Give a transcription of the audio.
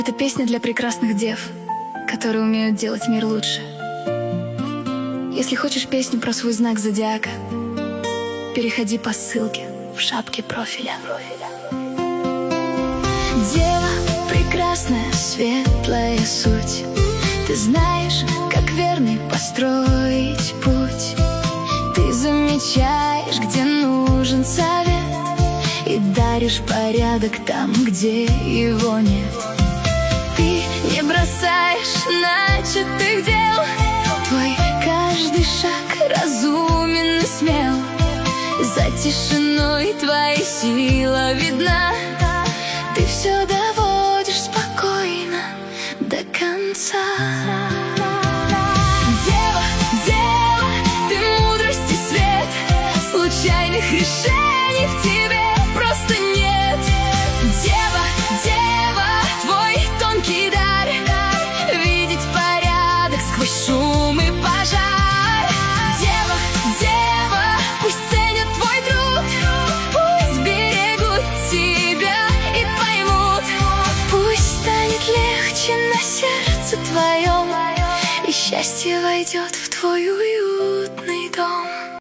Это песня для прекрасных дев, которые умеют делать мир лучше. Если хочешь песню про свой знак зодиака, переходи по ссылке в шапке профиля. Дева, прекрасная, светлая суть. Ты знаешь, как верный построить путь. Ты замечаешь, где нужен совет, и даришь порядок там, где его нет. Ты не бросаешь начатых дел, твой каждый шаг разумен и смел. За тишиной твоя сила видна, ты все доводишь спокойно до конца. Дева, дева, ты мудрость и свет, случайных решений в тебе просто нет. Дева, дева, твой тонкий дар видеть порядок сквозь шум и пожар. Дева, дева, пусть ценят твой труд, пусть берегут тебя и поймут. Пусть станет легче на сердце твоем, и счастье войдет в твой уютный дом.